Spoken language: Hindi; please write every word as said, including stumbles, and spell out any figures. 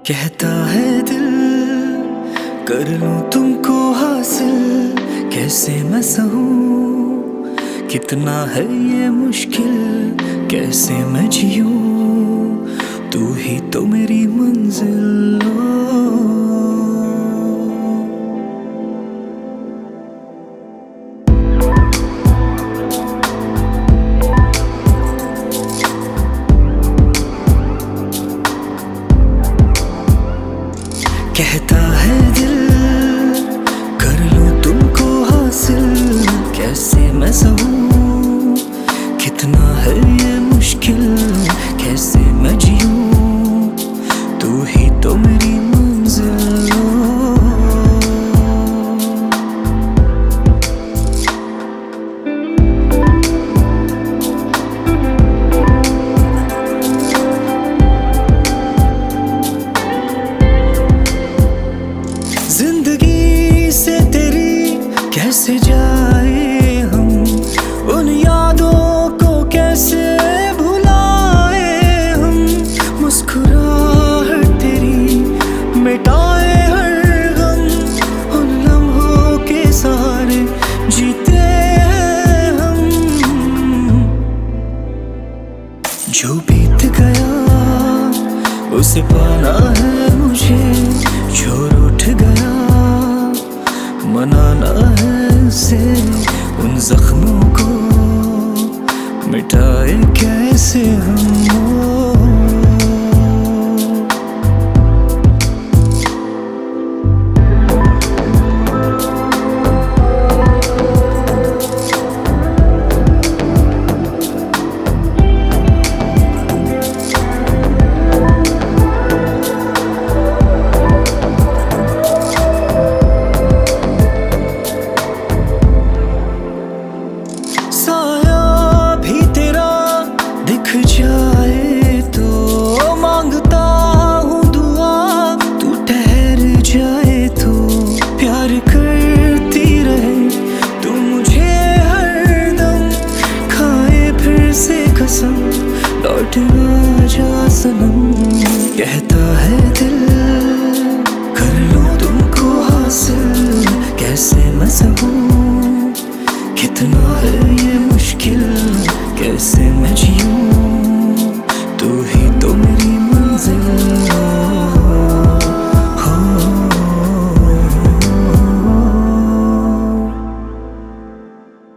कहता है दिल कर लूं तुमको हासिल, कैसे मैं सहूं कितना है ये मुश्किल, कैसे मैं जियूं तू ही तो मेरी मंजिल। कहता है दिल कर लूं तुमको हासिल, कैसे मैं सहूं कितना है ये मुश्किल, कैसे मैं जियूं तू ही तो मेरी मंजिल। जिंदगी से तेरी कैसे जाए हम, उन यादों को कैसे भुलाए हम, मुस्कुराहट तेरी मिटाए हर गम, उन लम्हों के सहारे जीते हैं हम। जो बीत गया उसे पाना है मुझे, जो रूठ गया मनाना है उसे, उन जख्मों को मिटाए कैसे हम। दिख जाए तो मांगता हूँ दुआ, तू ठहर जाए तो प्यार करती रहे तू मुझे हरदम, खाए फिर से कसम लौट आ जा सनम। कहता है दिल कर लूं तुमको हासिल, कैसे मैं सहूं कितना है